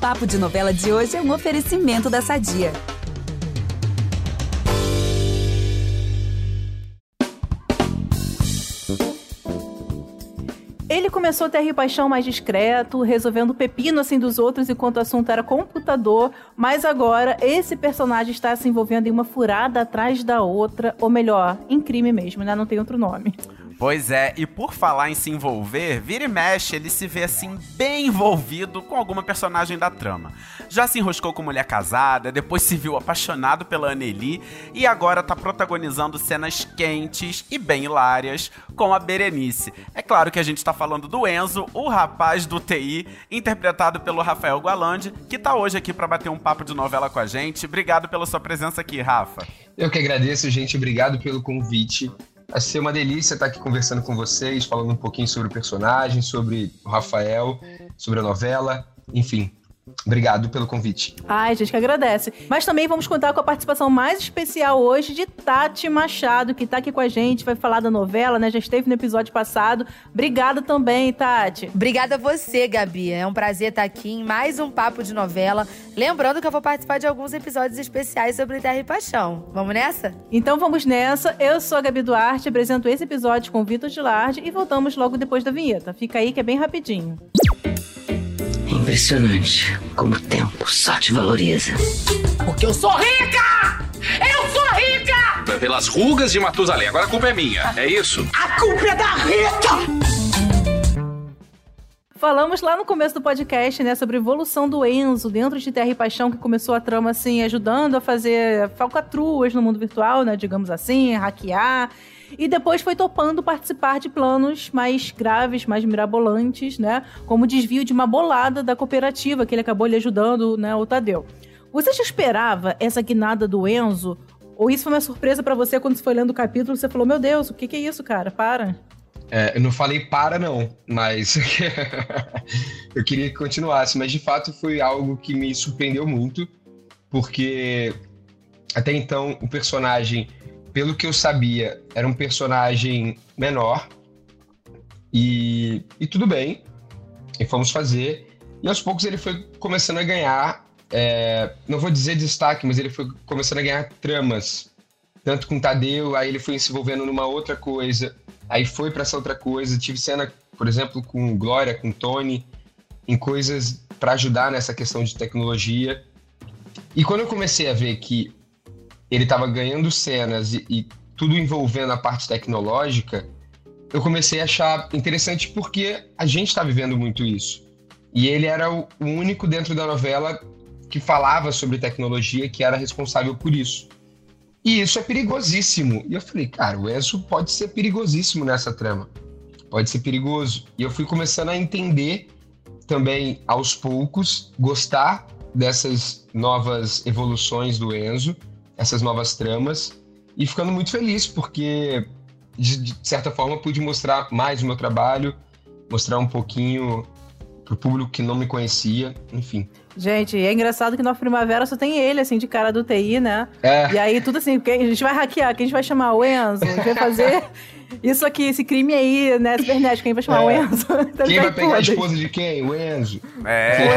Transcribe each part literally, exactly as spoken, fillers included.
Papo de Novela de hoje é um oferecimento da Sadia. Ele começou a ter a paixão mais discreto, resolvendo o pepino assim dos outros enquanto o assunto era computador, mas agora esse personagem está se envolvendo em uma furada atrás da outra, ou melhor, em crime mesmo, né? Não tem outro nome. Pois é, e por falar em se envolver, vira e mexe, ele se vê assim bem envolvido com alguma personagem da trama. Já se enroscou com mulher casada, depois se viu apaixonado pela Anneli e agora tá protagonizando cenas quentes e bem hilárias com a Berenice. É claro que a gente tá falando do Enzo, o rapaz do T I, interpretado pelo Rafael Gualandi, que tá hoje aqui pra bater um papo de novela com a gente. Obrigado pela sua presença aqui, Rafa. Eu que agradeço, gente. Obrigado pelo convite. Vai ser uma delícia estar aqui conversando com vocês, falando um pouquinho sobre o personagem, sobre o Rafael, sobre a novela, enfim. Obrigado pelo convite. Ai, a gente que agradece. Mas também vamos contar com a participação mais especial hoje de Tati Machado, que tá aqui com a gente, vai falar da novela, né? Já esteve no episódio passado. Obrigada também, Tati. Obrigada a você, Gabi. É um prazer estar aqui em mais um Papo de Novela. Lembrando que eu vou participar de alguns episódios especiais sobre Terra e Paixão. Vamos nessa? Então vamos nessa. Eu sou a Gabi Duarte, apresento esse episódio com o Vitor Gilardi e voltamos logo depois da vinheta. Fica aí que é bem rapidinho. Impressionante como o tempo só te valoriza. Porque eu sou rica! Eu sou rica! Pelas rugas de Matusalém, agora a culpa é minha, é isso? A culpa é da Rita! Falamos lá no começo do podcast, né, sobre a evolução do Enzo dentro de Terra e Paixão, que começou a trama, assim, ajudando a fazer falcatruas no mundo virtual, né, digamos assim, hackear. E depois foi topando participar de planos mais graves, mais mirabolantes, né? Como o desvio de uma bolada da cooperativa, que ele acabou lhe ajudando, né, o Tadeu. Você já esperava essa guinada do Enzo? Ou isso foi uma surpresa pra você quando você foi lendo o capítulo? Você falou, meu Deus, o que, que é isso, cara? Para. É, eu não falei para, não, mas eu queria que continuasse. Mas, de fato, foi algo que me surpreendeu muito, porque até então o personagem... Pelo que eu sabia, era um personagem menor e, e tudo bem, e fomos fazer. E aos poucos ele foi começando a ganhar, é, não vou dizer destaque, mas ele foi começando a ganhar tramas. Tanto com o Tadeu, aí ele foi se envolvendo numa outra coisa, aí foi para essa outra coisa. Tive cena, por exemplo, com Glória, com Tony, em coisas para ajudar nessa questão de tecnologia. E quando eu comecei a ver que ele estava ganhando cenas e, e tudo envolvendo a parte tecnológica, eu comecei a achar interessante porque a gente está vivendo muito isso. E ele era o, o único dentro da novela que falava sobre tecnologia, que era responsável por isso. E isso é perigosíssimo. E eu falei, cara, o Enzo pode ser perigosíssimo nessa trama. Pode ser perigoso. E eu fui começando a entender também, aos poucos, gostar dessas novas evoluções do Enzo, essas novas tramas, e ficando muito feliz, porque, de, de certa forma, pude mostrar mais o meu trabalho, mostrar um pouquinho pro público que não me conhecia, enfim. Gente, é engraçado que na Primavera só tem ele, assim, de cara do T I, né? É. E aí tudo assim, a gente vai hackear, quem a gente vai chamar? O Enzo, a gente vai fazer isso aqui, esse crime aí, né, cibernético, quem vai chamar? É. O Enzo. Então, quem vai pegar todas. a esposa de quem? O Enzo. É.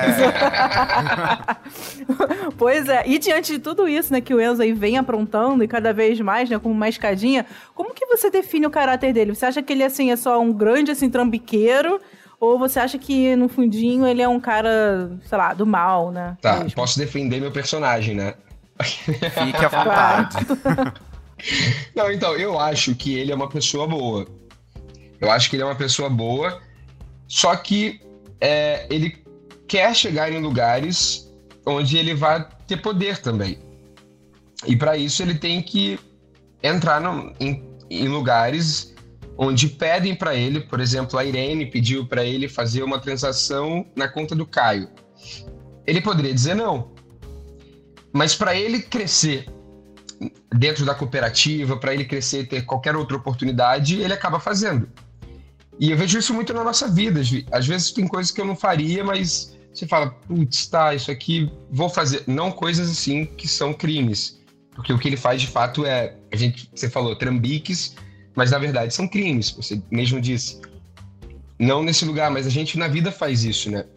Pois é, e diante de tudo isso, né, que o Enzo aí vem aprontando e cada vez mais, né, como uma escadinha, como que você define o caráter dele? Você acha que ele, assim, é só um grande, assim, trambiqueiro? Ou você acha que, no fundinho, ele é um cara, sei lá, do mal, né? Tá, mesmo? Posso defender meu personagem, né? Fique à vontade. Não, então, eu acho que ele é uma pessoa boa. Eu acho que ele é uma pessoa boa, só que é, ele quer chegar em lugares onde ele vai ter poder também. E para isso ele tem que entrar no, em, em lugares onde pedem para ele, por exemplo, a Irene pediu para ele fazer uma transação na conta do Caio. Ele poderia dizer não. Mas para ele crescer dentro da cooperativa, para ele crescer e ter qualquer outra oportunidade, ele acaba fazendo. E eu vejo isso muito na nossa vida. Às vezes tem coisas que eu não faria, mas você fala, putz, tá, isso aqui vou fazer. Não coisas assim que são crimes. Porque o que ele faz de fato é, a gente, você falou, trambiques, mas na verdade são crimes, você mesmo disse. Não nesse lugar, mas a gente na vida faz isso, né?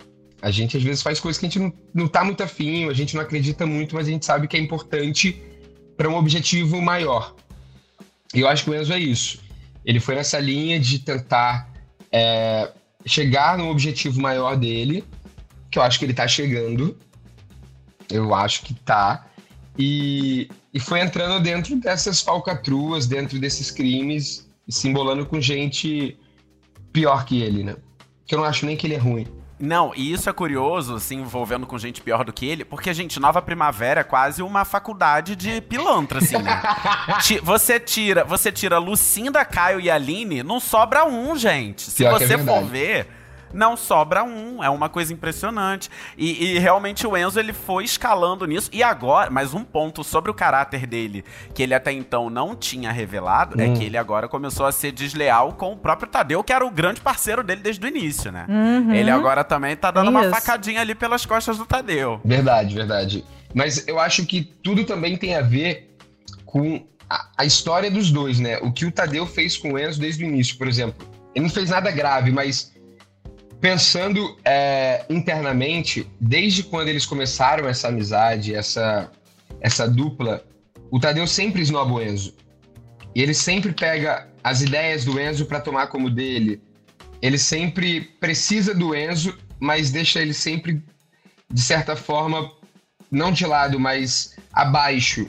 A gente, às vezes, faz coisas que a gente não, não tá muito afim, a gente não acredita muito, mas a gente sabe que é importante para um objetivo maior. E eu acho que o Enzo é isso. Ele foi nessa linha de tentar é, chegar no objetivo maior dele, que eu acho que ele tá chegando. Eu acho que tá. E, e foi entrando dentro dessas falcatruas, dentro desses crimes, se embolando com gente pior que ele, né? Que eu não acho nem que ele é ruim. Não, e isso é curioso, se envolvendo com gente pior do que ele, porque, gente, Nova Primavera é quase uma faculdade de pilantra, assim, né? Ti- você tira, você tira Lucinda, Caio e Aline, não sobra um, gente. Se Pior que é você for verdade. ver, não sobra um. É uma coisa impressionante. E, e realmente o Enzo, ele foi escalando nisso. E agora, mas um ponto sobre o caráter dele, que ele até então não tinha revelado, Hum. é que ele agora começou a ser desleal com o próprio Tadeu, que era o grande parceiro dele desde o início, né? Uhum. Ele agora também tá dando uma Isso. facadinha ali pelas costas do Tadeu. Verdade, verdade. Mas eu acho que tudo também tem a ver com a, a história dos dois, né? O que o Tadeu fez com o Enzo desde o início, por exemplo. Ele não fez nada grave, mas pensando é, internamente, desde quando eles começaram essa amizade, essa, essa dupla, o Tadeu sempre esnoba o Enzo. E ele sempre pega as ideias do Enzo para tomar como dele. Ele sempre precisa do Enzo, mas deixa ele sempre, de certa forma, não de lado, mas abaixo.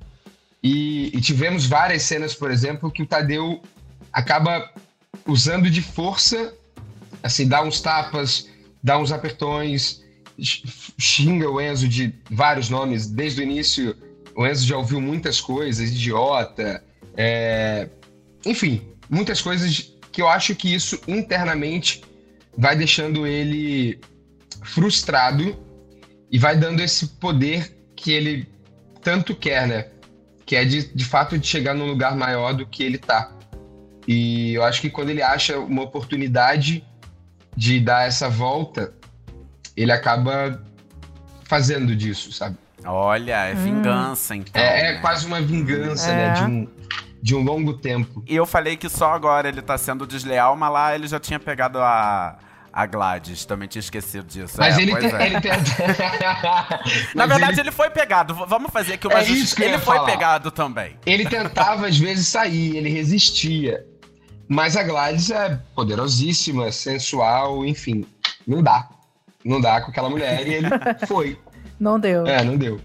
E, e tivemos várias cenas, por exemplo, que o Tadeu acaba usando de força, assim, dá uns tapas, dá uns apertões, xinga o Enzo de vários nomes. Desde o início, o Enzo já ouviu muitas coisas, idiota, é... enfim, muitas coisas que eu acho que isso internamente vai deixando ele frustrado e vai dando esse poder que ele tanto quer, né? Que é de, de fato de chegar num lugar maior do que ele tá. E eu acho que quando ele acha uma oportunidade de dar essa volta, ele acaba fazendo disso, sabe? Olha, é vingança, então. É, é né? quase uma vingança, É. né? De um, de um longo tempo. E eu falei que só agora ele tá sendo desleal, mas lá ele já tinha pegado a, a Gladys. Também tinha esquecido disso. Mas é, ele, pois tem, é. ele tem... Na Mas verdade, ele, ele foi pegado. V- Vamos fazer aqui uma É justiça. isso que eu Ele ia foi falar. pegado também. ele tentava, às vezes, sair, ele resistia. Mas a Gladys é poderosíssima, sensual, enfim. Não dá. Não dá com aquela mulher e ele foi. Não deu. É, não deu.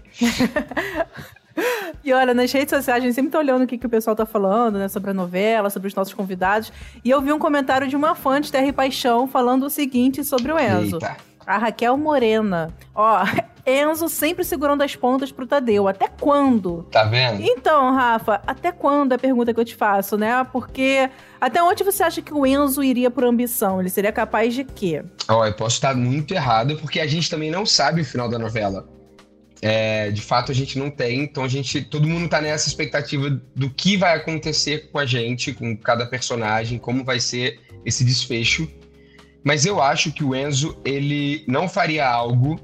E olha, nas redes sociais, a gente sempre tá olhando o que, que o pessoal tá falando, né? Sobre a novela, sobre os nossos convidados. E eu vi um comentário de uma fã de Terra e Paixão falando o seguinte sobre o Enzo. Eita. A Raquel Morena. Ó, Enzo sempre segurando as pontas pro Tadeu. Até quando? Tá vendo? Então, Rafa, até quando é a pergunta que eu te faço, né? Porque até onde você acha que o Enzo iria por ambição? Ele seria capaz de quê? Ó, eu posso estar muito errado, porque a gente também não sabe o final da novela. É, de fato, a gente não tem, então a gente, todo mundo tá nessa expectativa do que vai acontecer com a gente, com cada personagem, como vai ser esse desfecho. Mas eu acho que o Enzo, ele não faria algo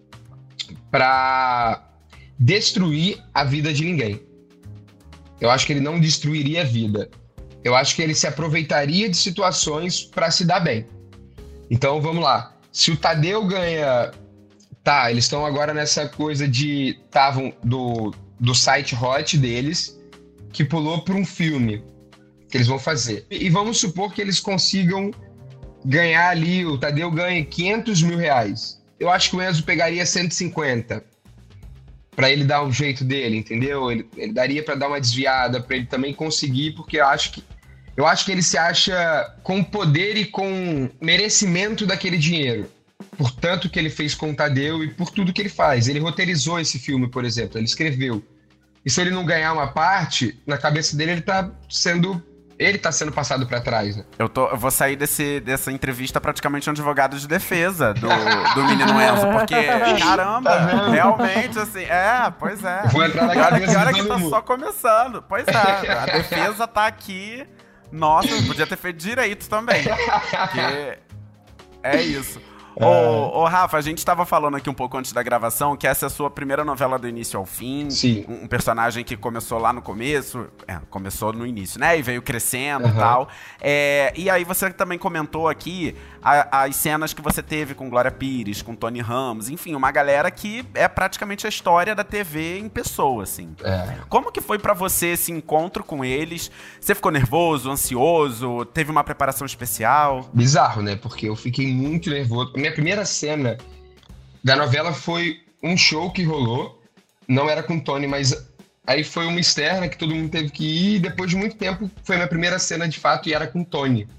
pra destruir a vida de ninguém. Eu acho que ele não destruiria a vida. Eu acho que ele se aproveitaria de situações pra se dar bem. Então, vamos lá. Se o Tadeu ganha... Tá, eles estão agora nessa coisa de... Estavam do, do site hot deles, que pulou para um filme que eles vão fazer. E, e vamos supor que eles consigam ganhar ali, o Tadeu ganha quinhentos mil reais. Eu acho que o Enzo pegaria cento e cinquenta para ele dar um jeito dele, entendeu? Ele, ele daria para dar uma desviada, para ele também conseguir, porque eu acho que eu acho que ele se acha com poder e com merecimento daquele dinheiro. Por tanto que ele fez com o Tadeu e por tudo que ele faz. Ele roteirizou esse filme, por exemplo, ele escreveu. E se ele não ganhar uma parte, na cabeça dele ele tá sendo... Ele tá sendo passado pra trás, né? Eu, tô, eu vou sair desse, dessa entrevista praticamente um advogado de defesa do, do menino Enzo, porque, caramba, Tá realmente, assim, é, pois é. Vou entrar na E olha, cabeça e olha de que todo tá mundo. só começando. Pois é, a defesa tá aqui. Nossa, podia ter feito direito também. Porque é isso. Ô, ô, Rafa, a gente tava falando aqui um pouco antes da gravação que essa é a sua primeira novela do início ao fim. Sim. Um, um personagem que começou lá no começo, é, começou no início, né? E veio crescendo e Uhum. tal. É, e aí você também comentou aqui a- as cenas que você teve com Glória Pires, com Tony Ramos, enfim, uma galera que é praticamente a história da T V em pessoa, assim. É. Como que foi pra você esse encontro com eles? Você ficou nervoso, ansioso? Teve uma preparação especial? Bizarro, né? Porque eu fiquei muito nervoso. A minha primeira cena da novela foi um show que rolou. Não era com o Tony, mas aí foi uma externa que todo mundo teve que ir. E depois de muito tempo, foi a minha primeira cena de fato e era com o Tony.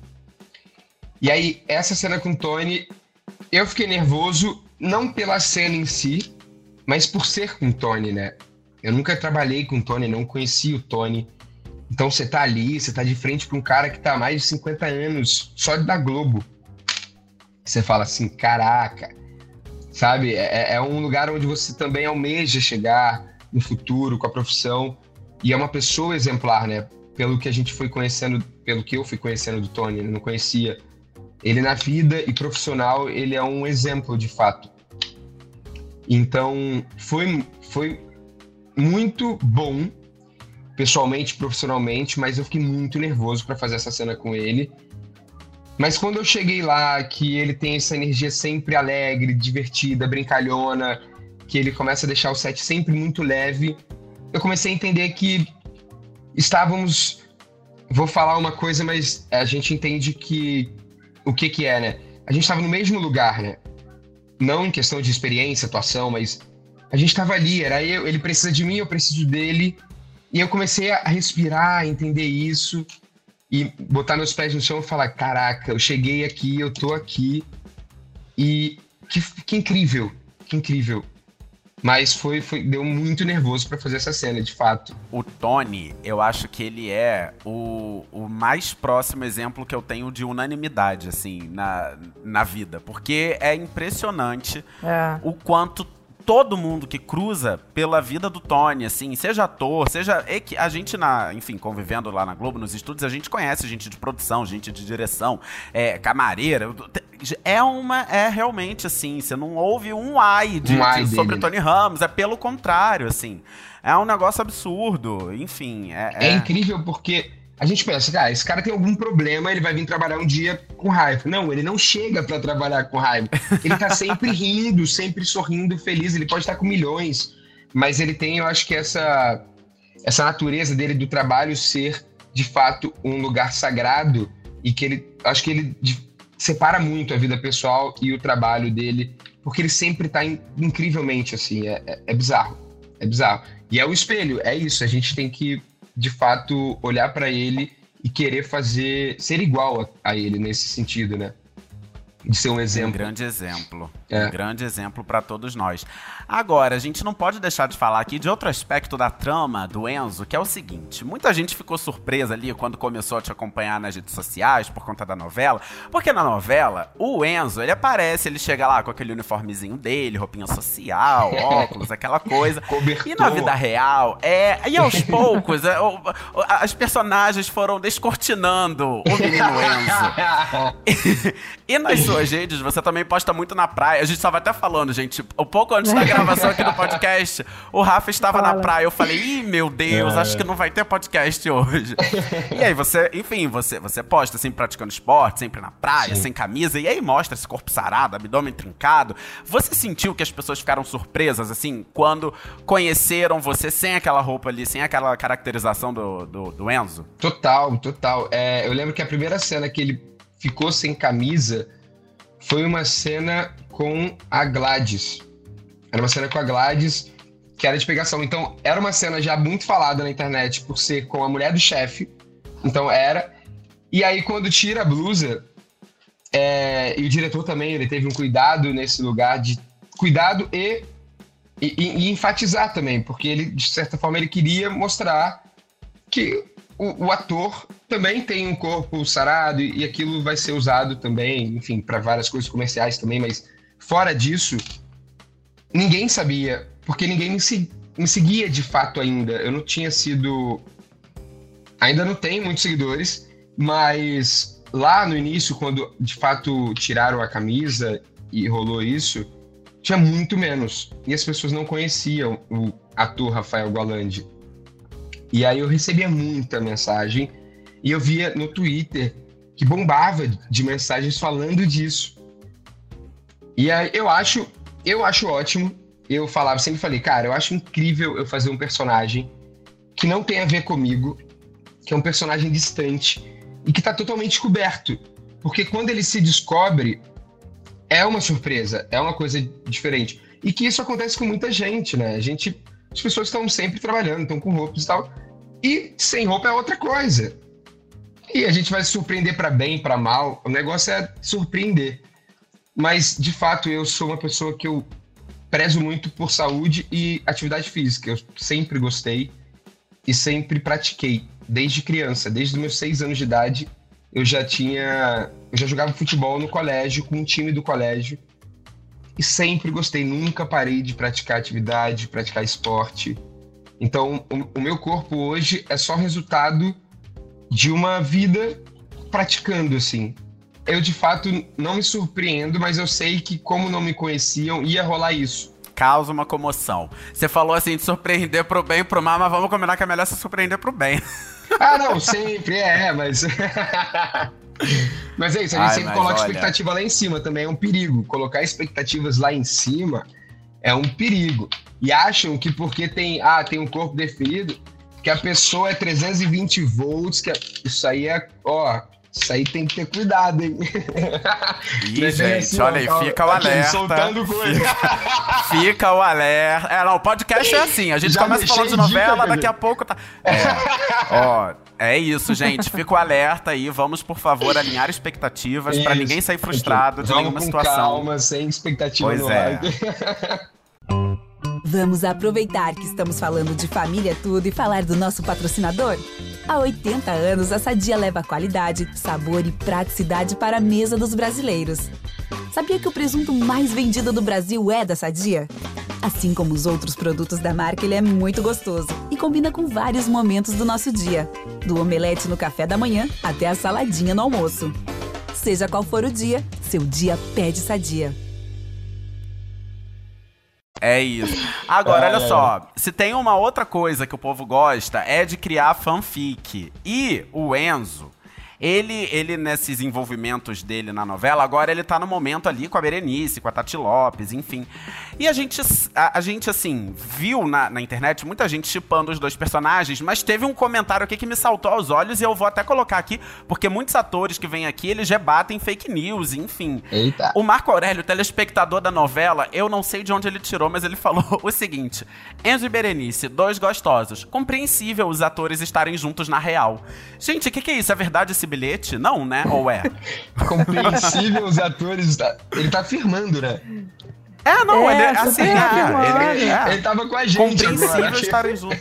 E aí, essa cena com o Tony, eu fiquei nervoso, não pela cena em si, mas por ser com o Tony, né? Eu nunca trabalhei com o Tony, não conhecia o Tony. Então você tá ali, você tá de frente pra um cara que tá há mais de cinquenta anos, só da Globo. Você fala assim, caraca, sabe? É, é um lugar onde você também almeja chegar no futuro com a profissão. E é uma pessoa exemplar, né? Pelo que a gente foi conhecendo, pelo que eu fui conhecendo do Tony, eu não conhecia. Ele na vida e profissional, ele é um exemplo de fato. Então, foi, foi muito bom, pessoalmente, profissionalmente, mas eu fiquei muito nervoso para fazer essa cena com ele. Mas quando eu cheguei lá, que ele tem essa energia sempre alegre, divertida, brincalhona, que ele começa a deixar o set sempre muito leve, eu comecei a entender que estávamos... Vou falar uma coisa, mas a gente entende que... O que que é, né? A gente estava no mesmo lugar, né? Não em questão de experiência, atuação, mas a gente estava ali, era eu, ele precisa de mim, eu preciso dele. E eu comecei a respirar, a entender isso e botar meus pés no chão e falar, caraca, eu cheguei aqui, eu tô aqui e que, que incrível, que incrível. Mas foi, foi, deu muito nervoso pra fazer essa cena, de fato. O Tony, eu acho que ele é o, o mais próximo exemplo que eu tenho de unanimidade, assim, na, na vida. Porque é impressionante É. o quanto todo mundo que cruza pela vida do Tony, assim, seja ator, seja... é que a gente, na, enfim, convivendo lá na Globo, nos estúdios, a gente conhece gente de produção, gente de direção, é, camareira... É uma, é realmente assim, você não ouve um ai, de, Um ai de, sobre dele, Tony Ramos, é pelo contrário, assim. É um negócio absurdo, enfim. É, É, é incrível porque a gente pensa, cara, esse cara tem algum problema, ele vai vir trabalhar um dia com raiva. Não, ele não chega pra trabalhar com raiva. Ele tá sempre rindo, sempre sorrindo, feliz, ele pode estar com milhões, mas ele tem, eu acho que essa, essa natureza dele do trabalho ser, de fato, um lugar sagrado e que ele, acho que ele... separa muito a vida pessoal e o trabalho dele, porque ele sempre tá in, incrivelmente, assim, é, é, é bizarro, é bizarro. E é o espelho, é isso, a gente tem que, de fato, olhar pra ele e querer fazer, ser igual a, a ele nesse sentido, né? De ser um exemplo. Um grande exemplo. É. Um grande exemplo pra todos nós. Agora, a gente não pode deixar de falar aqui de outro aspecto da trama do Enzo, que é o seguinte. Muita gente ficou surpresa ali quando começou a te acompanhar nas redes sociais por conta da novela, porque na novela, o Enzo, ele aparece, ele chega lá com aquele uniformezinho dele, roupinha social, óculos, aquela coisa. Cobertor. E na vida real, é... E aos poucos, é, o- o- as personagens foram descortinando o menino Enzo. E nas suas redes, você também posta muito na praia. A gente estava até falando, gente, um pouco antes da gravação aqui do podcast, o Rafa estava Fala. na praia. Eu falei, ih, meu Deus, acho que não vai ter podcast hoje. E aí você, enfim, você, você posta assim, praticando esporte, sempre na praia, Sim. sem camisa, e aí mostra esse corpo sarado, abdômen trincado. Você sentiu que as pessoas ficaram surpresas, assim, quando conheceram você sem aquela roupa ali, sem aquela caracterização do, do, do Enzo? Total, total. É, eu lembro que a primeira cena que ele ficou sem camisa foi uma cena com a Gladys. Era uma cena com a Gladys, que era de pegação. Então, era uma cena já muito falada na internet por ser com a mulher do chefe. Então, era. E aí, quando tira a blusa, é, e o diretor também, ele teve um cuidado nesse lugar de cuidado e, e, e enfatizar também, porque ele, de certa forma, ele queria mostrar que o, o ator também tem um corpo sarado e, e aquilo vai ser usado também, enfim, para várias coisas comerciais também, mas fora disso, ninguém sabia, porque ninguém me, se- me seguia de fato ainda. Eu não tinha sido... Ainda não tenho muitos seguidores, mas lá no início, quando de fato tiraram a camisa e rolou isso, tinha muito menos. E as pessoas não conheciam o ator Rafael Gualandi. E aí eu recebia muita mensagem e eu via no Twitter que bombava de mensagens falando disso. E aí eu acho, eu acho ótimo. Eu falava, sempre falei, cara, eu acho incrível eu fazer um personagem que não tem a ver comigo, que é um personagem distante e que tá totalmente coberto. Porque quando ele se descobre, é uma surpresa, é uma coisa diferente. E que isso acontece com muita gente, né? A gente, as pessoas estão sempre trabalhando, estão com roupas e tal. E sem roupa é outra coisa. E a gente vai se surpreender para bem, para mal. O negócio é surpreender. Mas, de fato, eu sou uma pessoa que eu prezo muito por saúde e atividade física. Eu sempre gostei e sempre pratiquei. Desde criança, desde os meus seis anos de idade, eu já tinha... Eu já jogava futebol no colégio, com um time do colégio. E sempre gostei, nunca parei de praticar atividade, de praticar esporte. Então, o, o meu corpo hoje é só resultado de uma vida praticando, assim. Eu, de fato, não me surpreendo, mas eu sei que, como não me conheciam, ia rolar isso. Causa uma comoção. Você falou assim de surpreender pro bem e pro mal, mas vamos combinar que é melhor se surpreender pro bem. Ah, não, sempre, é, mas... Mas é isso, a gente Ai, sempre coloca olha... expectativa lá em cima, também é um perigo. Colocar expectativas lá em cima é um perigo. E acham que porque tem, ah, tem um corpo definido, que a pessoa é trezentos e vinte volts, que é... isso aí é, ó, isso aí tem que ter cuidado, hein? Ih, é gente, assim, olha aí, ó, fica o alerta. Soltando coisa. Fica, fica o alerta. É, não, o podcast é assim, a gente Já começa falando de novela, dica, daqui a pouco tá... É, ó, é isso, gente, fica o alerta aí, vamos, por favor, alinhar expectativas isso, pra ninguém sair frustrado de nenhuma situação. Calma, sem expectativa pois no é. ar. Vamos aproveitar que estamos falando de família tudo e falar do nosso patrocinador? Há oitenta anos, a Sadia leva qualidade, sabor e praticidade para a mesa dos brasileiros. Sabia que o presunto mais vendido do Brasil é da Sadia? Assim como os outros produtos da marca, ele é muito gostoso e combina com vários momentos do nosso dia. Do omelete no café da manhã até a saladinha no almoço. Seja qual for o dia, seu dia pede Sadia. É isso. Agora, olha só. Se tem uma outra coisa que o povo gosta, é de criar fanfic. E o Enzo, ele, ele nesses envolvimentos dele na novela, agora ele tá no momento ali com a Berenice, com a Tati Lopes, enfim. E a gente, a, a gente assim, viu na, na internet muita gente shippando os dois personagens, mas teve um comentário aqui que me saltou aos olhos e eu vou até colocar aqui, porque muitos atores que vêm aqui, eles rebatem fake news, enfim. Eita. O Marco Aurélio, telespectador da novela, eu não sei de onde ele tirou, mas ele falou o seguinte: Enzo e Berenice, dois gostosos. Compreensível os atores estarem juntos na real. Gente, o que, que é isso? É verdade esse bilhete? Não, né? Ou é? Compreensível os atores... Ele tá afirmando, né? É, não, é, ele assim, é, ele, é. ele tava com a gente compreensível agora. estarem juntos.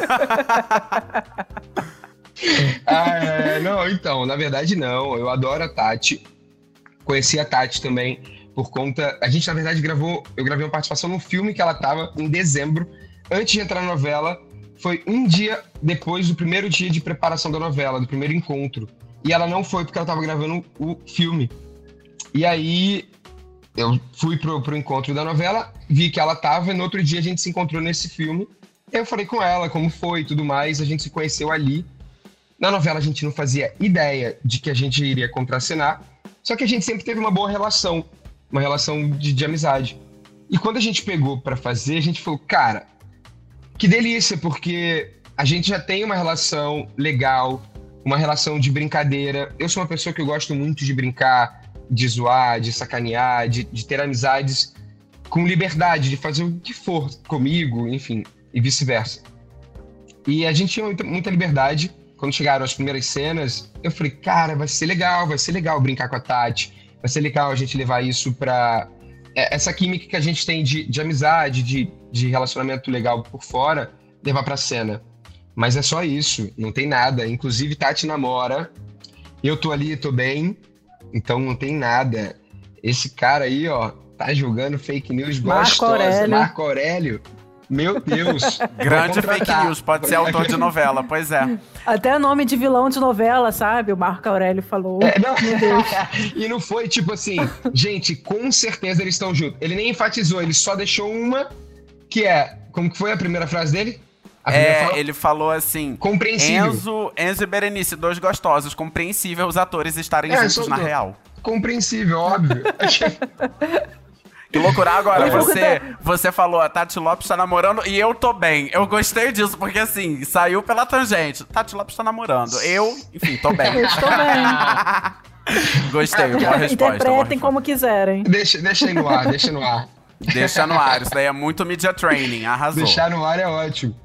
Ah, é, não, então, na verdade não. Eu adoro a Tati. Conheci a Tati também por conta... A gente, na verdade, gravou... Eu gravei uma participação no filme que ela tava em dezembro, antes de entrar na novela. Foi um dia depois do primeiro dia de preparação da novela, do primeiro encontro. E ela não foi porque ela tava gravando o filme. E aí... Eu fui pro, pro encontro da novela, vi que ela tava, e no outro dia a gente se encontrou nesse filme. E eu falei com ela como foi e tudo mais, a gente se conheceu ali. Na novela a gente não fazia ideia de que a gente iria contracenar, só que a gente sempre teve uma boa relação, uma relação de, de amizade. E quando a gente pegou pra fazer, a gente falou, cara, que delícia, porque a gente já tem uma relação legal, uma relação de brincadeira. Eu sou uma pessoa que eu gosto muito de brincar, de zoar, de sacanear, de, de ter amizades com liberdade, de fazer o que for comigo, enfim, e vice-versa. E a gente tinha muita, muita liberdade. Quando chegaram as primeiras cenas, eu falei, cara, vai ser legal, vai ser legal brincar com a Tati, vai ser legal a gente levar isso pra... Essa química que a gente tem de, de amizade, de, de relacionamento legal por fora, levar pra cena. Mas é só isso, não tem nada. Inclusive, Tati namora, eu tô ali, tô bem, então não tem nada. Esse cara aí, ó, tá jogando fake news Marco gostosa. Aurélio. Marco Aurélio. Meu Deus. Grande fake news, pode ser autor de novela, pois é. Até nome de vilão de novela, sabe? O Marco Aurélio falou. É, não. Meu Deus. E não foi tipo assim, gente, com certeza eles estão juntos. Ele nem enfatizou, ele só deixou uma que é, como que foi a primeira frase dele? A É, fala, ele falou assim... compreensível. Enzo, Enzo e Berenice, dois gostosos. Compreensível os atores estarem É, juntos só na tô- real. Compreensível, óbvio. Que loucura. Agora, Eu vou você, você falou, a Tati Lopes tá namorando e eu tô bem. Eu gostei disso, porque assim, saiu pela tangente. Tati Lopes tá namorando. Eu, enfim, tô bem. Eu estou bem. Gostei, boa resposta. boa Interpretem resposta. como quiserem. deixa, deixa aí no ar, deixa no ar. Deixa no ar, isso daí é muito media training, arrasou. Deixar no ar é ótimo.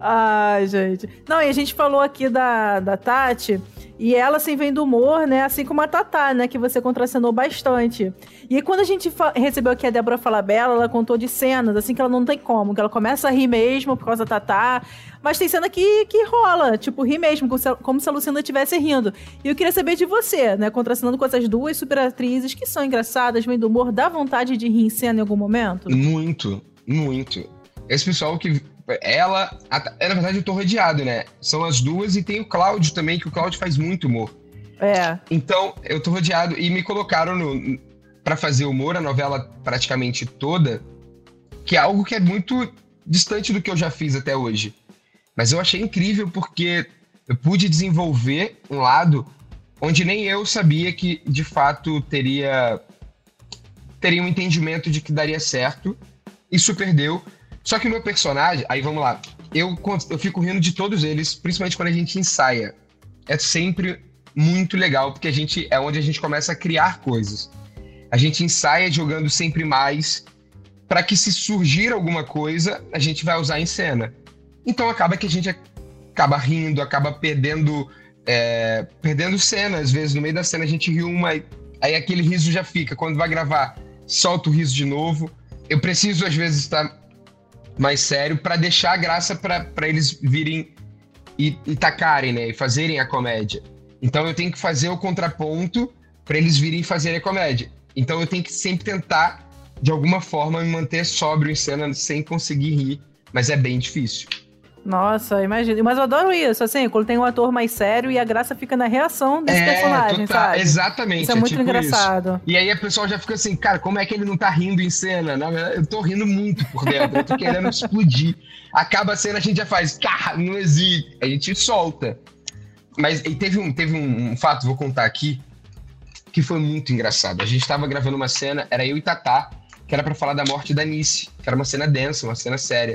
Ai, gente. Não, e a gente falou aqui da, da Tati, e ela, assim, vem do humor, né? Assim como a Tatá, né? Que você contracenou bastante. E aí, quando a gente fa- recebeu aqui a Débora Falabella, ela contou de cenas, assim, que ela não tem como. Que ela começa a rir mesmo por causa da Tatá. Mas tem cena que, que rola, tipo, rir mesmo, como se, a- como se a Lucinda estivesse rindo. E eu queria saber de você, né? Contracenando com essas duas super atrizes que são engraçadas, vêm do humor, dá vontade de rir em cena em algum momento? Muito, muito. Esse pessoal que... Ela... a- é, na verdade, eu tô rodeado, né? São as duas e tem o Cláudio também, que o Cláudio faz muito humor. É. Então, eu tô rodeado e me colocaram no, pra fazer humor, a novela praticamente toda, que é algo que é muito distante do que eu já fiz até hoje. Mas eu achei incrível porque eu pude desenvolver um lado onde nem eu sabia que, de fato, teria, teria um entendimento de que daria certo. E super deu. Só que o meu personagem... Aí, vamos lá. Eu, eu fico rindo de todos eles, principalmente quando a gente ensaia. É sempre muito legal, porque a gente é onde a gente começa a criar coisas. A gente ensaia jogando sempre mais, para que se surgir alguma coisa, a gente vai usar em cena. Então acaba que a gente acaba rindo, acaba perdendo, é, perdendo cena. Às vezes, no meio da cena, a gente riu uma, aí aquele riso já fica. Quando vai gravar, solta o riso de novo. Eu preciso, às vezes, estar mais sério para deixar a graça para eles virem e, e tacarem, né? E fazerem a comédia. Então eu tenho que fazer o contraponto para eles virem e fazerem a comédia. Então eu tenho que sempre tentar, de alguma forma, me manter sóbrio em cena sem conseguir rir. Mas é bem difícil. Nossa, imagina. Mas eu adoro isso, assim, quando tem um ator mais sério e a graça fica na reação desse é, personagem, total, sabe? exatamente. Isso é muito tipo engraçado. Isso. E aí a pessoa já fica assim, cara, como é que ele não tá rindo em cena? Na verdade, eu tô rindo muito por dentro, eu tô querendo explodir. Acaba a cena, a gente já faz, cara, não existe. A gente solta. Mas e teve, um, teve um, um fato, vou contar aqui, que foi muito engraçado. A gente tava gravando uma cena, era eu e Tatá, que era pra falar da morte da Nice, que era uma cena densa, uma cena séria.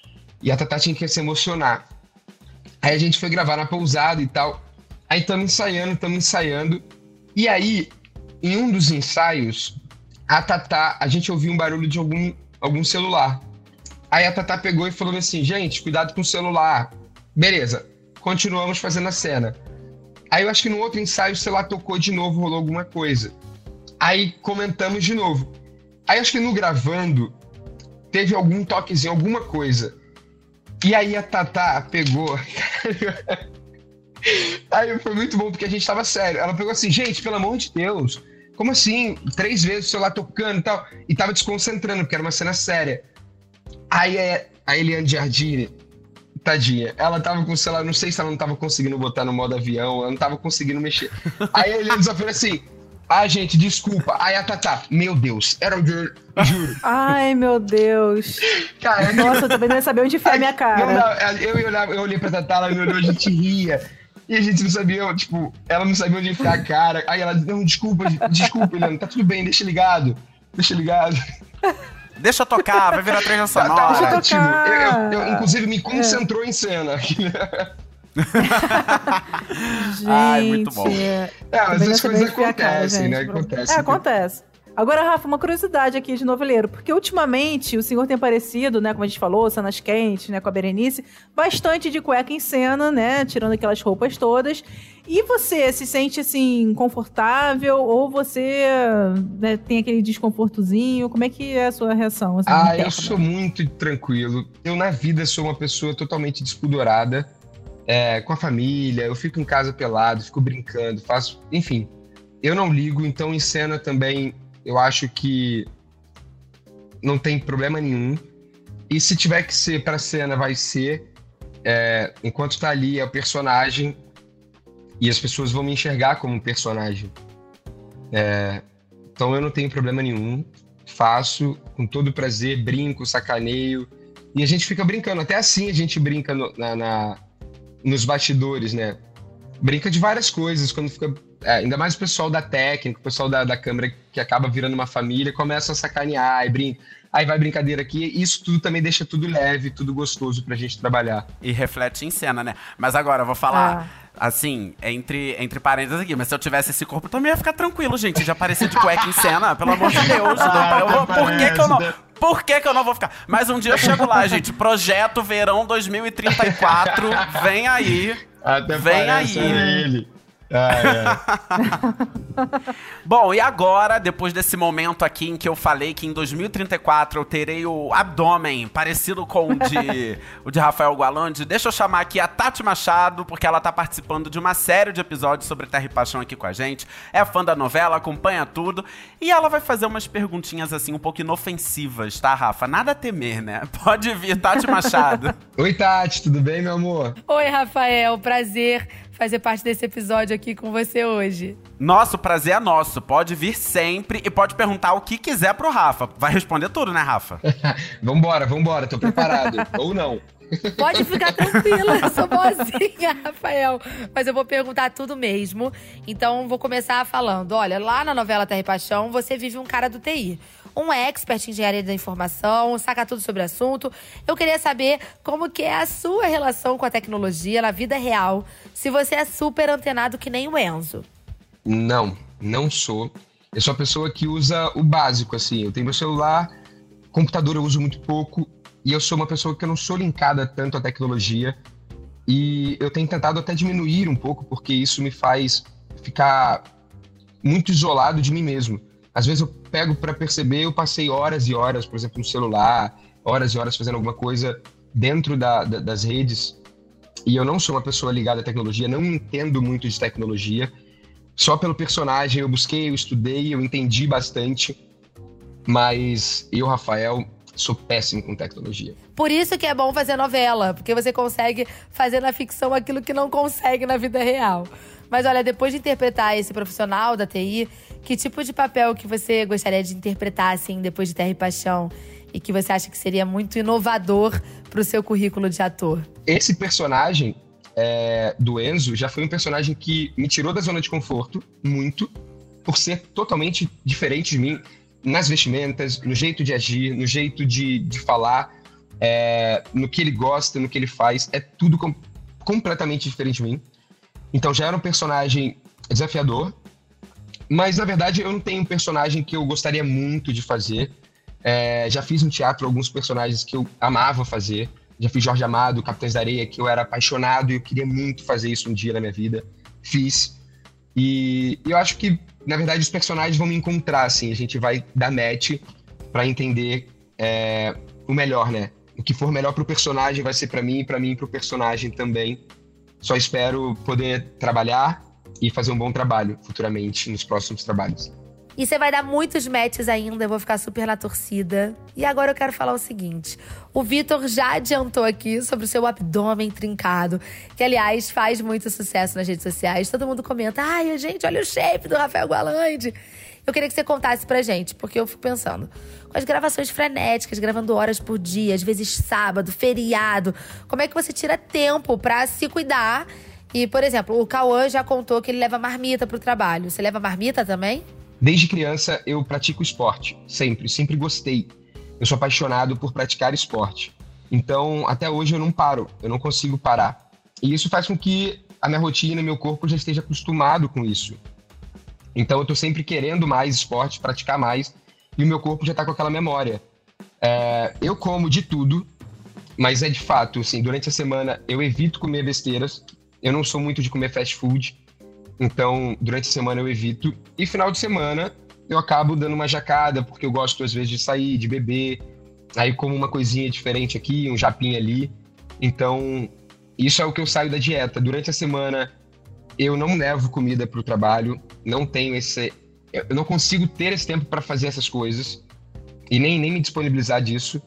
E a Tatá tinha que se emocionar. Aí a gente foi gravar na pousada e tal. Aí estamos ensaiando, estamos ensaiando. E aí, em um dos ensaios, a Tatá, a gente ouviu um barulho de algum, algum celular. Aí a Tatá pegou e falou assim, gente, cuidado com o celular. Beleza, continuamos fazendo a cena. Aí eu acho que no outro ensaio o celular tocou de novo, rolou alguma coisa. Aí comentamos de novo. Aí acho que no gravando, teve algum toquezinho, alguma coisa. E aí a Tatá pegou... Aí foi muito bom, porque a gente tava sério. Ela pegou assim, gente, pelo amor de Deus, como assim? Três vezes o celular tocando e tal. E tava desconcentrando, porque era uma cena séria. Aí a Eliane Giardini, tadinha, ela tava com o celular, não sei se ela não tava conseguindo botar no modo avião, ela não tava conseguindo mexer. Aí a Eliane só fez assim... Ah, gente, desculpa. Aí a Tatá, meu Deus, era o juro. juro. Ai, meu Deus. Cara, Nossa, eu também não ia saber onde foi a minha cara. Não, não, eu, eu, olhava, eu olhei pra Tatá, ela me olhou, a gente ria. E a gente não sabia, tipo, ela não sabia onde enfiar a cara. Aí ela, não, desculpa, desculpa, Eliane, tá tudo bem, deixa ligado. Deixa ligado. Deixa tocar, vai virar trilha Tá, sonora. tá ótimo. tocar. Eu, eu, eu, inclusive, me concentrou é. em cena. Gente, Ai, muito bom. É, mas as as coisas acontecem, né? Acontece. É, acontece. Agora, Rafa, uma curiosidade aqui de noveleiro, porque ultimamente o senhor tem aparecido, né, como a gente falou, cenas quentes, né, com a Berenice, bastante de cueca em cena, né, tirando aquelas roupas todas. E você se sente, assim, confortável ou você, né, tem aquele desconfortozinho? Como é que é a sua reação? Assim, ah, eu sou muito tranquilo. Eu, na vida, sou uma pessoa totalmente despudorada, é, com a família, eu fico em casa pelado, fico brincando, faço... Enfim, eu não ligo, então em cena também... Eu acho que não tem problema nenhum. E se tiver que ser pra cena, vai ser. É, enquanto tá ali, é o personagem. E as pessoas vão me enxergar como um personagem. É, então eu não tenho problema nenhum. Faço com todo prazer, brinco, sacaneio. E a gente fica brincando. Até assim a gente brinca no, na, na, nos bastidores, né? Brinca de várias coisas. Quando fica, é, ainda mais o pessoal da técnica, o pessoal da, da câmera que acaba virando uma família, começa a sacanear e brinca. Aí vai brincadeira aqui. Isso tudo também deixa tudo leve, tudo gostoso pra gente trabalhar. E reflete em cena, né? Mas agora eu vou falar, ah. assim, entre, entre parênteses aqui. Mas se eu tivesse esse corpo, eu também ia ficar tranquilo, gente. De aparecer de cueca em cena, pelo amor de Deus. Ah, eu vou, por que que eu não... Por que que eu não vou ficar? Mas um dia eu chego lá, gente. Projeto Verão dois mil e trinta e quatro. Vem aí. Até vem aí. Ele. Ah, é. Bom, e agora, depois desse momento aqui em que eu falei que em dois mil e trinta e quatro eu terei o abdômen parecido com o de, o de Rafael Gualandi, deixa eu chamar aqui a Tati Machado, porque ela tá participando de uma série de episódios sobre Terra e Paixão aqui com a gente. É fã da novela, acompanha tudo. E ela vai fazer umas perguntinhas assim um pouco inofensivas, tá, Rafa? Nada a temer, né? Pode vir, Tati Machado. Oi, Tati, tudo bem, meu amor? Oi, Rafael, prazer fazer parte desse episódio aqui com você hoje. Nosso prazer é nosso. Pode vir sempre e pode perguntar o que quiser pro Rafa. Vai responder tudo, né, Rafa? Vambora, vambora. Tô preparado. Ou não. Pode ficar tranquila, eu sou boazinha, Rafael. Mas eu vou perguntar tudo mesmo. Então, vou começar falando. Olha, lá na novela Terra e Paixão, você vive um cara do T I. Um expert em engenharia da informação, saca tudo sobre o assunto. Eu queria saber como que é a sua relação com a tecnologia na vida real. Se você é super antenado que nem o Enzo. Não, não sou. Eu sou a pessoa que usa o básico, assim. Eu tenho meu celular, computador eu uso muito pouco. E eu sou uma pessoa que eu não sou linkada tanto à tecnologia. E eu tenho tentado até diminuir um pouco, porque isso me faz ficar muito isolado de mim mesmo. Às vezes eu pego para perceber, eu passei horas e horas, por exemplo, no celular, horas e horas fazendo alguma coisa dentro da, da, das redes. E eu não sou uma pessoa ligada à tecnologia, não entendo muito de tecnologia. Só pelo personagem eu busquei, eu estudei, eu entendi bastante. Mas eu, Rafael, sou péssimo com tecnologia. Por isso que é bom fazer novela, porque você consegue fazer na ficção aquilo que não consegue na vida real. Mas olha, depois de interpretar esse profissional da T I, que tipo de papel que você gostaria de interpretar, assim, depois de Terra e Paixão? E que você acha que seria muito inovador pro seu currículo de ator? Esse personagem é, do Enzo já foi um personagem que me tirou da zona de conforto, muito, por ser totalmente diferente de mim, nas vestimentas, no jeito de agir, no jeito de, de falar, é, no que ele gosta, no que ele faz. É tudo com, completamente diferente de mim. Então já era um personagem desafiador, mas na verdade eu não tenho um personagem que eu gostaria muito de fazer. É, já fiz no teatro alguns personagens que eu amava fazer. Já fiz Jorge Amado, Capitães da Areia, que eu era apaixonado e eu queria muito fazer isso um dia na minha vida. Fiz. E eu acho que, na verdade, os personagens vão me encontrar, assim. A gente vai dar match pra entender é, o melhor, né? O que for melhor pro personagem vai ser pra mim e pra mim pro personagem também. Só espero poder trabalhar e fazer um bom trabalho futuramente nos próximos trabalhos. E você vai dar muitos matches ainda, eu vou ficar super na torcida. E agora eu quero falar o seguinte. O Vitor já adiantou aqui sobre o seu abdômen trincado, que, aliás, faz muito sucesso nas redes sociais. Todo mundo comenta, ai, gente, olha o shape do Rafael Gualandi. Eu queria que você contasse pra gente, porque eu fico pensando, com as gravações frenéticas, gravando horas por dia, às vezes sábado, feriado, como é que você tira tempo pra se cuidar? E, por exemplo, o Cauã já contou que ele leva marmita pro trabalho. Você leva marmita também? Desde criança eu pratico esporte, sempre, sempre gostei. Eu sou apaixonado por praticar esporte. Então, até hoje eu não paro, eu não consigo parar. E isso faz com que a minha rotina, meu corpo já esteja acostumado com isso. Então eu tô sempre querendo mais esporte, praticar mais, e o meu corpo já tá com aquela memória. É, eu como de tudo, mas é de fato, assim, durante a semana eu evito comer besteiras. Eu não sou muito de comer fast food. Então, durante a semana eu evito. E final de semana, eu acabo dando uma jacada, porque eu gosto, às vezes, de sair, de beber. Aí como uma coisinha diferente aqui, um japinha ali. Então, isso é o que eu saio da dieta. Durante a semana, eu não levo comida para o trabalho. Não tenho esse... Eu não consigo ter esse tempo para fazer essas coisas. E nem, nem me disponibilizar disso.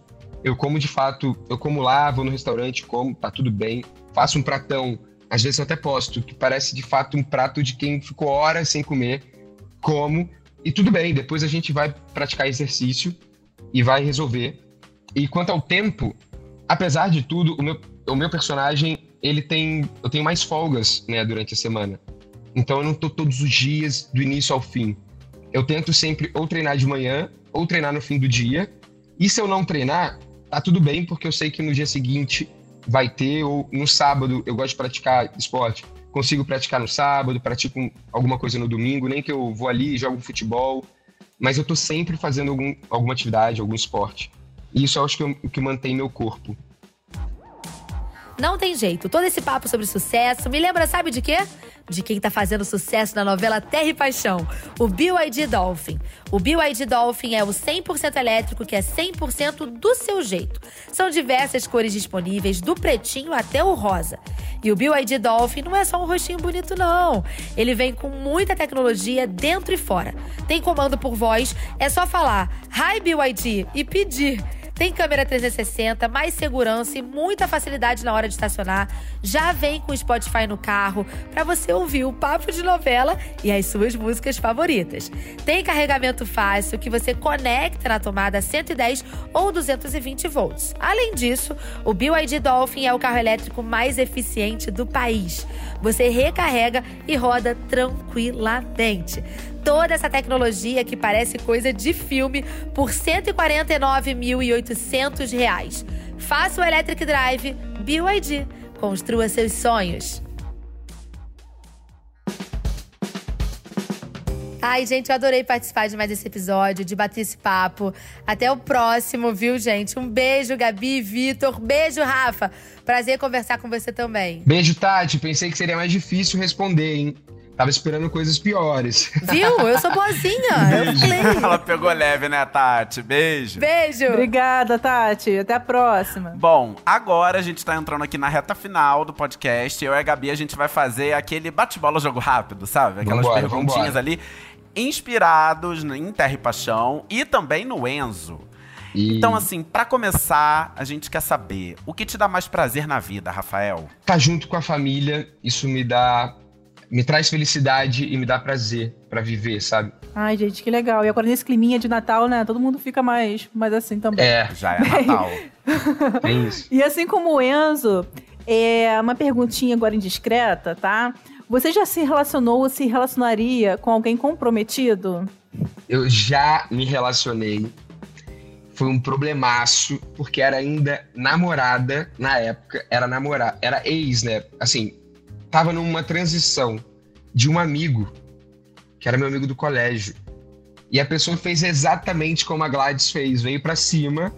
eu como de fato, eu como lá, vou no restaurante, como, tá tudo bem. Faço um pratão, às vezes eu até posto, que parece de fato um prato de quem ficou horas sem comer, como, e tudo bem, depois a gente vai praticar exercício e vai resolver. E quanto ao tempo, apesar de tudo, o meu, o meu personagem, ele tem, eu tenho mais folgas, né, durante a semana. Então eu não tô todos os dias, do início ao fim. Eu tento sempre ou treinar de manhã, ou treinar no fim do dia. E se eu não treinar, tá tudo bem, porque eu sei que no dia seguinte vai ter, ou no sábado, eu gosto de praticar esporte. Consigo praticar no sábado, pratico alguma coisa no domingo, nem que eu vou ali e jogo futebol. Mas eu tô sempre fazendo algum, alguma atividade, algum esporte. E isso eu acho que é o que mantém meu corpo. Não tem jeito, todo esse papo sobre sucesso me lembra, sabe de quê? De quem tá fazendo sucesso na novela Terra e Paixão, o B Y D Dolphin. O B Y D Dolphin é o cem por cento elétrico que é cem por cento do seu jeito. São diversas cores disponíveis, do pretinho até o rosa. E o B Y D Dolphin não é só um rostinho bonito, não. Ele vem com muita tecnologia dentro e fora. Tem comando por voz, é só falar "Hi B Y D" e pedir. Tem câmera trezentos e sessenta, mais segurança e muita facilidade na hora de estacionar. Já vem com Spotify no carro para você ouvir o papo de novela e as suas músicas favoritas. Tem carregamento fácil que você conecta na tomada cento e dez ou duzentos e vinte volts. Além disso, o B Y D Dolphin é o carro elétrico mais eficiente do país. Você recarrega e roda tranquilamente. Toda essa tecnologia que parece coisa de filme por cento e quarenta e nove mil e oitocentos reais. Faça o Electric Drive B Y D. Construa seus sonhos. Ai, gente, eu adorei participar de mais esse episódio, de bater esse papo. Até o próximo, viu, gente? Um beijo, Gabi, Vitor. Beijo, Rafa. Prazer conversar com você também. Beijo, Tati. Pensei que seria mais difícil responder, hein? Tava esperando coisas piores. Viu? Eu sou boazinha. Eu falei. Ela pegou leve, né, Tati? Beijo. Beijo. Obrigada, Tati. Até a próxima. Bom, agora a gente tá entrando aqui na reta final do podcast. Eu e a Gabi, a gente vai fazer aquele bate-bola jogo rápido, sabe? Aquelas Vambora, perguntinhas vambora. ali, inspirados em Terra e Paixão e também no Enzo. E... Então, assim, pra começar, a gente quer saber, o que te dá mais prazer na vida, Rafael? Tá junto com a família, isso me dá... me traz felicidade e me dá prazer pra viver, sabe? Ai, gente, que legal. E agora nesse climinha de Natal, né? Todo mundo fica mais, mais assim também. É, Já é Natal. tem isso. E assim como o Enzo, é uma perguntinha agora indiscreta, tá? Você já se relacionou ou se relacionaria com alguém comprometido? Eu já me relacionei. Foi um problemaço, porque era ainda namorada na época. Era namorada, era ex, né? Assim, tava numa transição de um amigo, que era meu amigo do colégio. E a pessoa fez exatamente como a Gladys fez. Veio pra cima.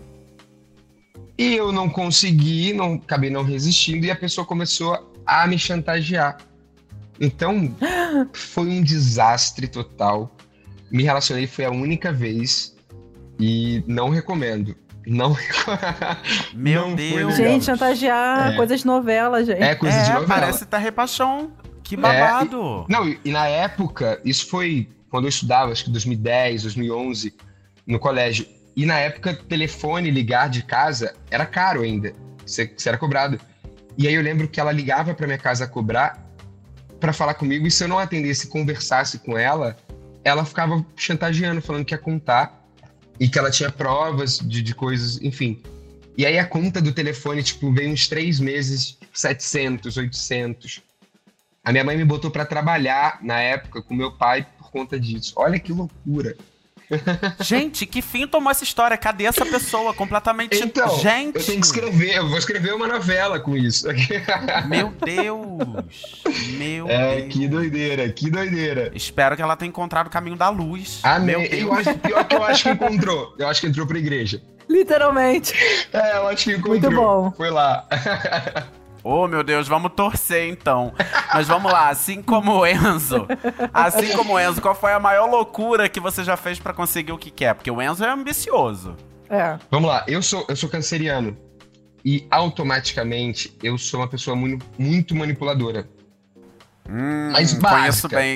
E eu não consegui, não, acabei não resistindo. E a pessoa começou a me chantagear. Então, foi um desastre total. Me relacionei, foi a única vez. E não recomendo. Não Meu não Deus. foi legal. Gente, chantagear É. coisas de novela, gente. É coisa de É, novela. parece Terra e Paixão. Que babado. Não, e, e na época, isso foi quando eu estudava, acho que dois mil e dez, dois mil e onze, no colégio. E na época, telefone, ligar de casa, era caro ainda. Você, você era cobrado. E aí eu lembro que ela ligava pra minha casa cobrar pra falar comigo. E se eu não atendesse e conversasse com ela, ela ficava chantageando, falando que ia contar. E que ela tinha provas de, de coisas, enfim. E aí a conta do telefone, tipo, veio uns três meses, setecentos, oitocentos. A minha mãe me botou pra trabalhar na época com meu pai por conta disso. Olha que loucura. Gente, que fim tomou essa história? Cadê essa pessoa? Completamente... Então, Gente! eu tenho que escrever, eu vou escrever uma novela com isso. Meu Deus! Meu É, Deus! que doideira, que doideira. Espero que ela tenha encontrado o caminho da luz. Amém. Meu Deus! Eu acho, pior que eu acho que encontrou. Eu acho que entrou pra igreja. Literalmente. É, eu acho que encontrou. Muito bom. Foi lá. Oh, meu Deus, vamos torcer então. Mas vamos lá, assim como o Enzo, assim como o Enzo, qual foi a maior loucura que você já fez pra conseguir o que quer? Porque o Enzo é ambicioso. É. Vamos lá, eu sou, eu sou canceriano. E automaticamente eu sou uma pessoa muito, muito manipuladora. Hum, Mas conheço básica. bem.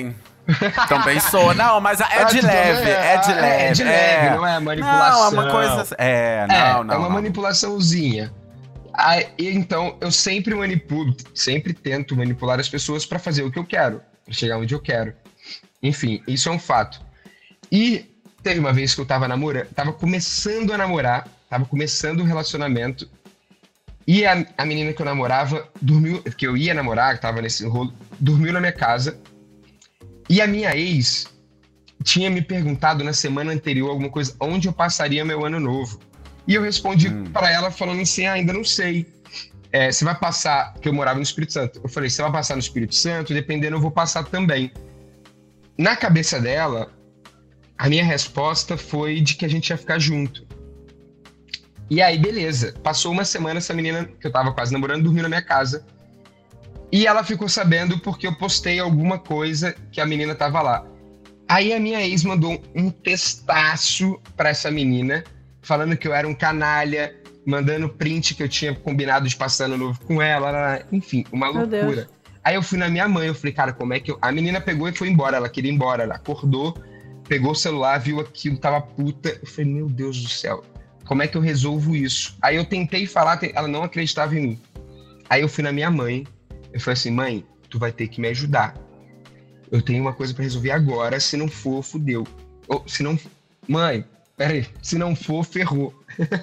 Também sou. Não, mas é Ah, de tu leve, também é de leve. É de leve, não é manipulação. Não, é uma coisa... É, não, É, não. é uma não. manipulaçãozinha. Aí, então, eu sempre manipulo, sempre tento manipular as pessoas pra fazer o que eu quero, pra chegar onde eu quero. Enfim, isso é um fato. E teve uma vez que eu tava namorando, tava começando a namorar, tava começando o relacionamento, e a, a menina que eu namorava dormiu, que eu ia namorar, que tava nesse rolo, dormiu na minha casa. E a minha ex tinha me perguntado na semana anterior alguma coisa, onde eu passaria meu ano novo. E eu respondi hum. pra ela falando assim, ah, ainda não sei. É, você vai passar, que eu morava no Espírito Santo. Eu falei, você vai passar no Espírito Santo? Dependendo, eu vou passar também. Na cabeça dela, a minha resposta foi de que a gente ia ficar junto. E aí, beleza. Passou uma semana, essa menina que eu tava quase namorando dormiu na minha casa. E ela ficou sabendo porque eu postei alguma coisa que a menina tava lá. Aí a minha ex mandou um textaço pra essa menina, falando que eu era um canalha, mandando print que eu tinha combinado de passar ano novo com ela. Enfim, uma loucura. Aí eu fui na minha mãe, eu falei, cara, como é que eu... A menina pegou e foi embora, ela queria ir embora. Ela acordou, pegou o celular, viu aquilo, tava puta. Eu falei, meu Deus do céu, como é que eu resolvo isso? Aí eu tentei falar, ela não acreditava em mim. Aí eu fui na minha mãe, eu falei assim, mãe, tu vai ter que me ajudar. Eu tenho uma coisa pra resolver agora, se não for, fudeu. Ou, se não... Mãe, peraí, se não for, ferrou.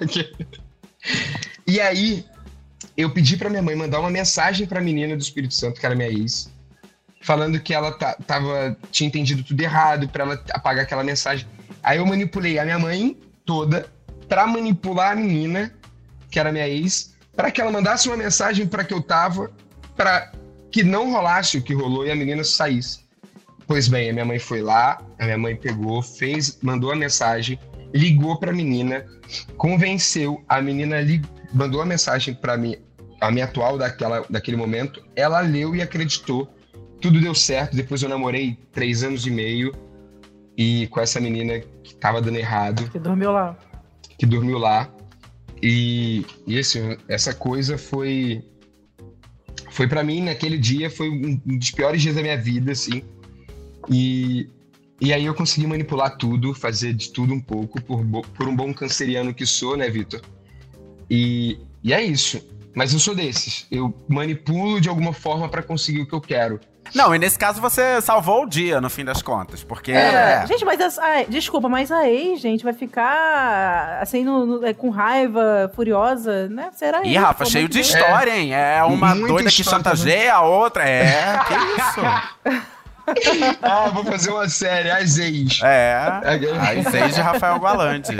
E aí, eu pedi pra minha mãe mandar uma mensagem pra menina do Espírito Santo, que era minha ex, falando que ela tava, tinha entendido tudo errado, pra ela apagar aquela mensagem. Aí eu manipulei a minha mãe toda pra manipular a menina, que era minha ex, pra que ela mandasse uma mensagem pra que eu tava, pra que não rolasse o que rolou e a menina saísse. Pois bem, a minha mãe foi lá, a minha mãe pegou, fez, mandou a mensagem, ligou pra menina, convenceu, a menina lig... mandou a mensagem pra mim, a minha atual daquela, daquele momento, ela leu e acreditou, tudo deu certo, depois eu namorei três anos e meio, e com essa menina que tava dando errado. Que dormiu lá. Que dormiu lá, e, e assim, essa coisa foi, foi pra mim, naquele dia, foi um dos piores dias da minha vida, assim, e... E aí eu consegui manipular tudo, fazer de tudo um pouco, por, por um bom canceriano que sou, né, Vitor? E, e é isso. Mas eu sou desses. Eu manipulo de alguma forma pra conseguir o que eu quero. Não, e nesse caso você salvou o dia, no fim das contas, porque... É, é. Gente, mas... A, a, desculpa, mas a ex, gente, vai ficar, assim, no, no, com raiva, furiosa, né? Será Ih, Rafa, cheio de história, é. hein? É uma Muito doida que chantageia a outra. É, que isso? Ah, vou fazer uma série, As Ex. É, As Ex de Rafael Galante.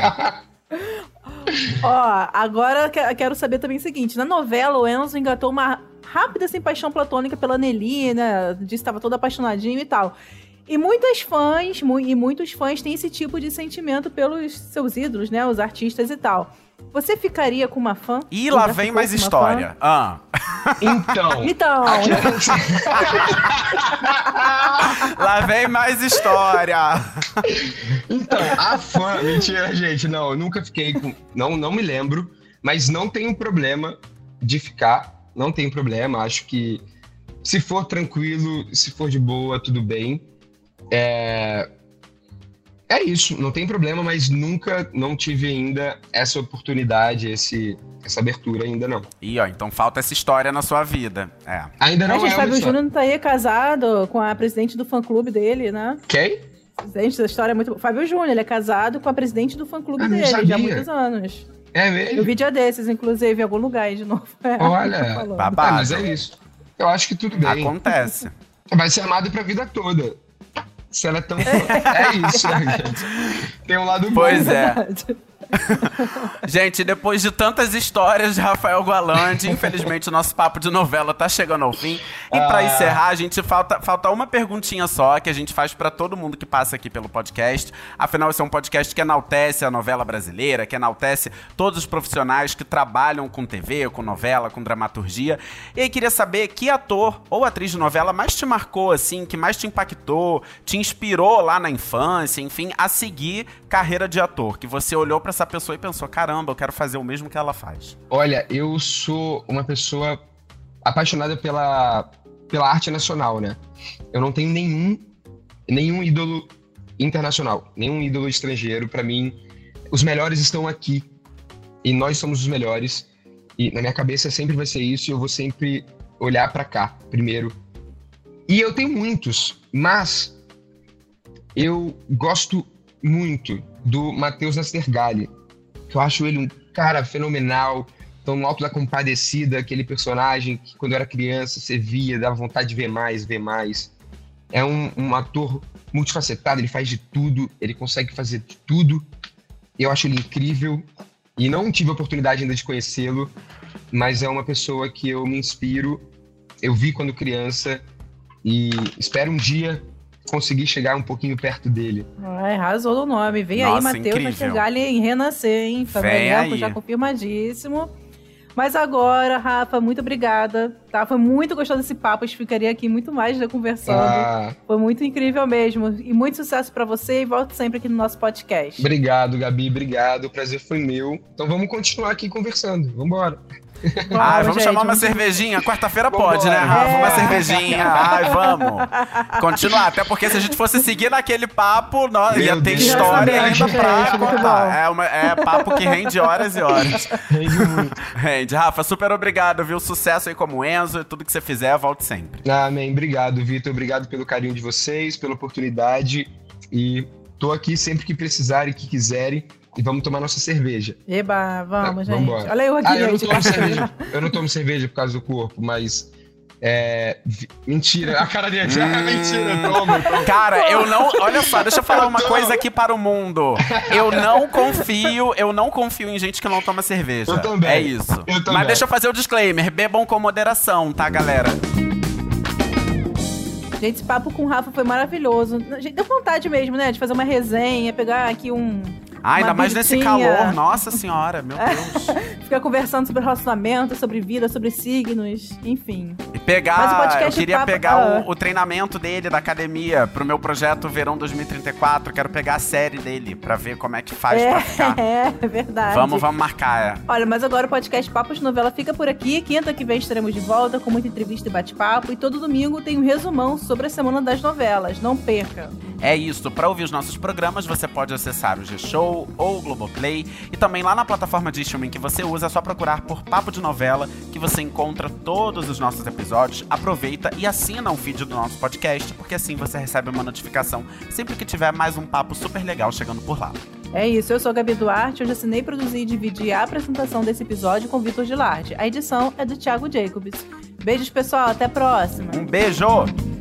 Ó, agora quero saber também o seguinte. Na novela, o Enzo engatou uma rápida assim, paixão platônica pela Nelly, né? Disse que estava todo apaixonadinho e tal. E muitas fãs, mu- e muitos fãs têm esse tipo de sentimento pelos seus ídolos, né? Os artistas e tal. Você ficaria com uma fã? Ih, lá vem mais história. Ah. Então. Então. Lá vem mais história. Então, a fã... Mentira, gente. Não, eu nunca fiquei com... Não, não me lembro. Mas não tenho problema de ficar. Não tenho problema. Acho que se for tranquilo, se for de boa, tudo bem. É... É isso, não tem problema, mas nunca, não tive ainda essa oportunidade, esse, essa abertura ainda não. Ih, ó, então falta essa história na sua vida. É. Ainda não. A gente, é Fábio uma Júnior não tá aí casado com a presidente do fã-clube dele, né? Quem? Gente, essa história é muito... Fábio Júnior, ele é casado com a presidente do fã-clube Ah, não dele, sabia. já há muitos anos. É mesmo? Eu vi dia desses, inclusive, em algum lugar aí de novo. É, Olha, falando. babado. Ah, mas é isso. Eu acho que tudo bem. Acontece. Vai ser amado pra vida toda. Se ela é tão... É isso, né, gente? Tem um lado bom. Pois é. Gente, depois de tantas histórias de Rafael Galante, infelizmente o nosso papo de novela tá chegando ao fim. E pra Ah. encerrar, a gente falta, falta uma perguntinha só que a gente faz pra todo mundo que passa aqui pelo podcast. Afinal, esse é um podcast que enaltece a novela brasileira, que enaltece todos os profissionais que trabalham com T V, com novela, com dramaturgia. E aí, queria saber que ator ou atriz de novela mais te marcou, assim, que mais te impactou, te inspirou lá na infância, enfim, a seguir carreira de ator, que você olhou pra essa pessoa e pensou, caramba, eu quero fazer o mesmo que ela faz. Olha, eu sou uma pessoa apaixonada pela, pela arte nacional, né? Eu não tenho nenhum nenhum ídolo internacional, nenhum ídolo estrangeiro. Pra mim, os melhores estão aqui e nós somos os melhores. E na minha cabeça sempre vai ser isso e eu vou sempre olhar pra cá primeiro. E eu tenho muitos, mas eu gosto muito do Matheus Nastergalli, que eu acho ele um cara fenomenal. Então, no Alto da Compadecida, aquele personagem que quando eu era criança você via, dava vontade de ver mais, ver mais. É um, um ator multifacetado, ele faz de tudo, ele consegue fazer de tudo. Eu acho ele incrível e não tive a oportunidade ainda de conhecê-lo, mas é uma pessoa que eu me inspiro. Eu vi quando criança e espero um dia conseguir chegar um pouquinho perto dele. Ai, arrasou no nome. Vem Nossa, aí, Matheus Nastergalli em Renascer, hein? Família já confirmadíssimo. Mas agora, Rafa, muito obrigada, tá? Foi muito gostoso desse papo, a gente ficaria aqui muito mais né, conversando. Ah. Foi muito incrível mesmo. E muito sucesso pra você e volte sempre aqui no nosso podcast. Obrigado, Gabi, obrigado. O prazer foi meu. Então vamos continuar aqui conversando. Vambora. Vamos, Ai, vamos gente, chamar uma vamos... cervejinha. Quarta-feira pode, né, Rafa? É. Uma cervejinha. Ai, vamos. Continuar. Até porque se a gente fosse seguir naquele papo, nós, ia ter Deus história ainda pra contar. É, uma, é papo que rende horas e horas. Rende muito. Rende. Rafa, super obrigado, viu? Sucesso aí como Enzo. E tudo que você fizer, volte sempre. Amém. Obrigado, Vitor. Obrigado pelo carinho de vocês, pela oportunidade. E tô aqui sempre que precisarem e que quiserem. E vamos tomar nossa cerveja. Eba, vamos, tá, gente. Vambora. Olha eu aqui, ah, eu gente. Não tomo cerveja. Eu não tomo cerveja por causa do corpo, mas... É... Mentira. A cara dele já é mentira. Toma, toma. Cara, eu não... Olha só, deixa eu falar uma coisa aqui para o mundo. Eu não confio, eu não confio em gente que não toma cerveja. Eu também. É isso. Eu também. Mas deixa eu fazer o disclaimer. Bebam com moderação, tá, galera? Gente, esse papo com o Rafa foi maravilhoso. Gente, deu vontade mesmo, né? De fazer uma resenha, pegar aqui um... Ah, ainda mais nesse calor. Nossa senhora, meu Deus. Ficar conversando sobre relacionamento, sobre vida, sobre signos, enfim. E pegar, eu queria papo, pegar ah. o, o treinamento dele da academia pro meu projeto Verão dois mil e trinta e quatro. Quero pegar a série dele pra ver como é que faz é, pra ficar. É, é verdade. Vamos, vamos marcar, é. Olha, mas agora o podcast Papo de Novela fica por aqui. Quinta que vem estaremos de volta com muita entrevista e bate-papo. E todo domingo tem um resumão sobre a semana das novelas. Não perca. É isso. Pra ouvir os nossos programas, você pode acessar o G-Show ou o Globoplay. E também lá na plataforma de streaming que você usa, é só procurar por Papo de Novela, que você encontra todos os nossos episódios. Aproveita e assina o feed do nosso podcast, porque assim você recebe uma notificação sempre que tiver mais um papo super legal chegando por lá. É isso, eu sou a Gabi Duarte, hoje assinei, produzi e dividi a apresentação desse episódio com Vitor Gilardi. A edição é do Thiago Jacobs. Beijos, pessoal, até a próxima. Um beijo!